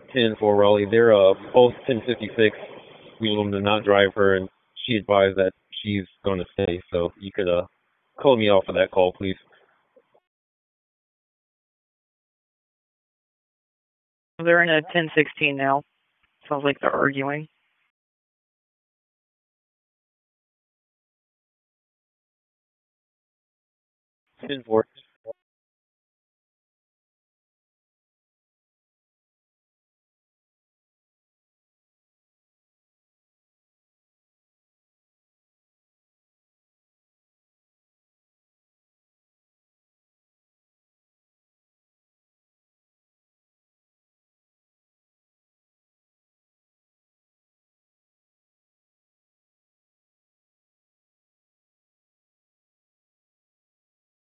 10-4 Raleigh. They're both 1056. We told them to not drive her, and she advised that she's going to stay. So you could call me off of that call, please. They're in a 1016 now. Sounds like they're arguing. 10-4.